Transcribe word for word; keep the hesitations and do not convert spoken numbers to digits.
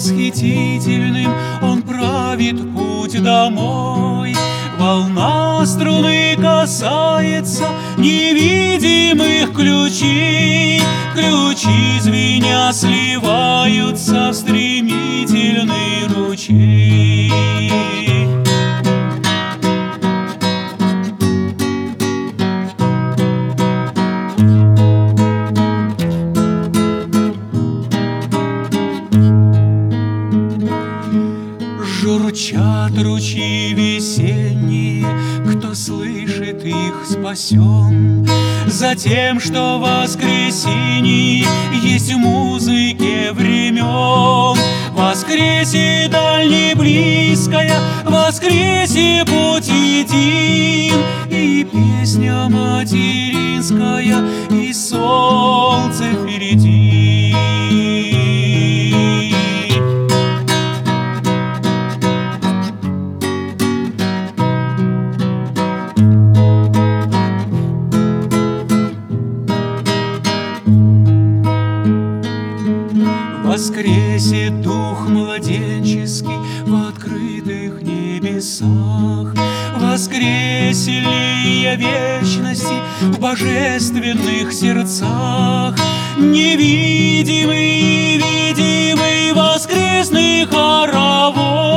восхитительным он правит путь домой. Волна струны касается невидимых ключей, ключи, звеня, сливаются в стремительный ручей. Журчат ручьи весенние, кто слышит их, спасен. Затем, что в воскресенье есть в музыке времен. Воскресе дальне близкая, воскресе путь един, и песня материнская, и солнце впереди. Воскресит дух младенческий в открытых небесах, воскресили вечности в божественных сердцах. Невидимый и видимый воскресный хоровод